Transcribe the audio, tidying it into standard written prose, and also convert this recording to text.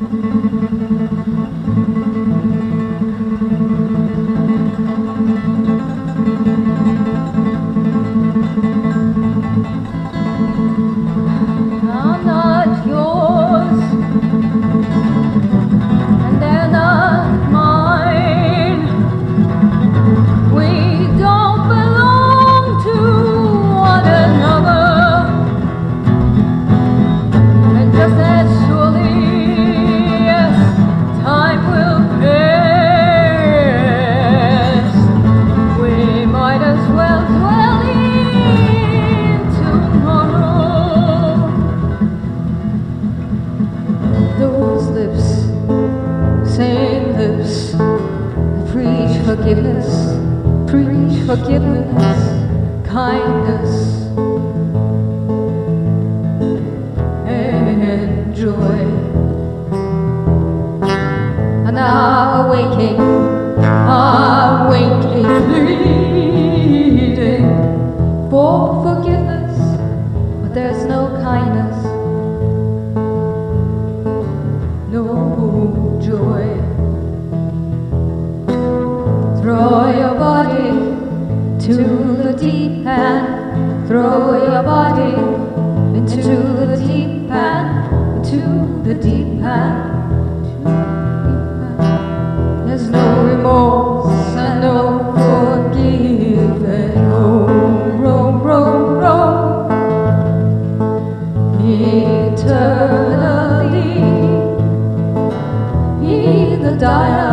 I'm not yours, and they're not mine. We don't belong to one another, and just as surely, yes, time will pass. We might as well dwell in tomorrow. Those lips, same lips, preach forgiveness, kindness, and joy. And now waking, pleading for forgiveness, but there's no kindness, no joy. Throw your body to the deep end. Throw your body into the deep end, into the deep end. There's no remorse and no forgiving. Roam, roam, roam, eternally in the dial.